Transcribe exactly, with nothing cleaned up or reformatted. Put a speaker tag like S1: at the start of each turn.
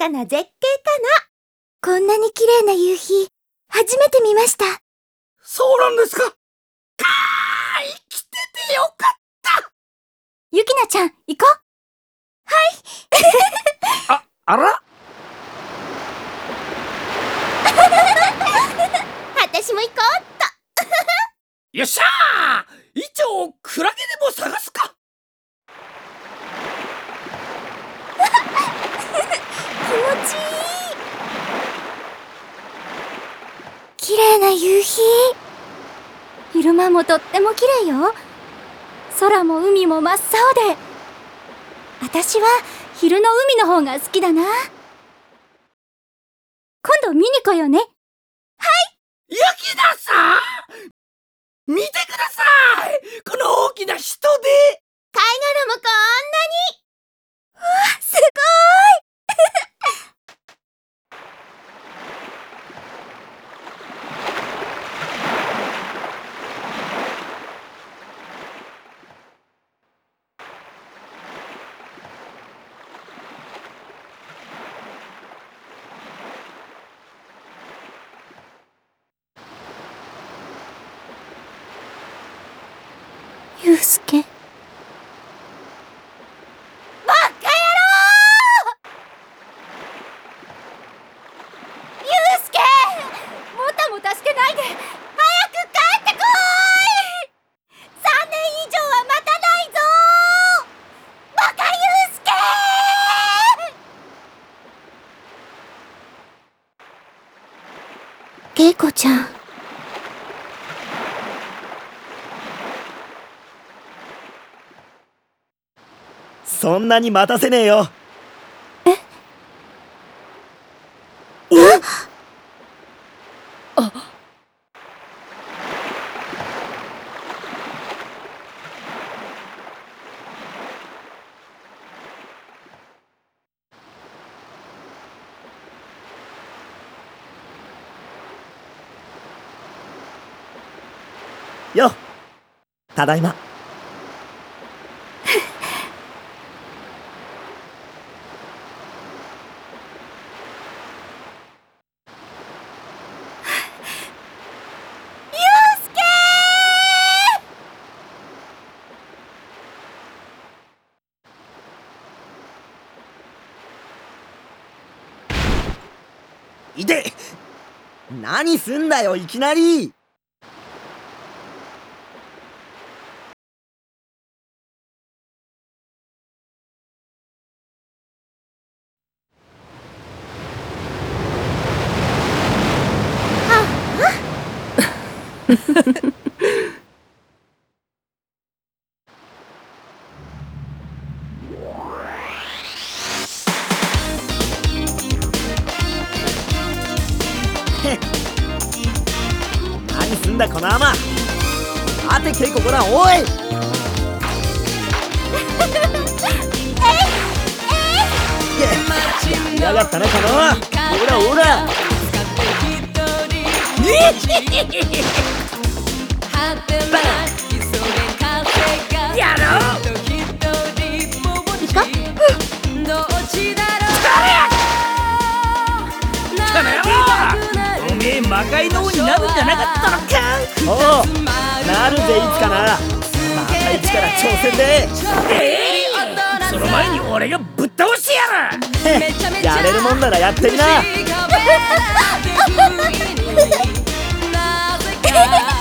S1: かな絶景かな。
S2: こんなに綺麗な夕日、初めて見ました。
S3: そうなんですか。かー、生きててよかった。
S2: ゆきなちゃん、行こう。はい
S3: あ、あら
S1: 私も行こうっと。
S3: よっしゃー、一応クラゲでも探すか。
S2: 気持ちいい。綺麗な夕日。昼間もとっても綺麗よ。空も海も真っ青で。私は昼の海の方が好きだな。今度見に来ようね。はい。
S3: ゆきなさん、見てください、この大きな人で。
S1: 貝殻もこんなに。
S2: うわ、すごーいゆうすけ。
S1: バカ野郎！ゆうすけ！
S2: もたもたしてないで。
S1: 早く帰ってこーい！さんねん以上は待たないぞー！バカゆうすけー！
S2: けいこちゃん。
S4: そんなに待たせねえよ。
S2: え？え？
S3: あ。
S4: よっ、ただいま。いで、何すんだよいきなり。何すんだこのアマ。待てケイコ、こらおい。やりやがったなこの。ほらほら。やろう。
S2: いいか？
S3: おめえ魔界の王になるんじゃなかったのか。
S4: おう、なるぜいつかな。また一から挑戦で。
S3: ええー、その前に俺がぶっ倒してやる。
S4: やれるもんならやってみな。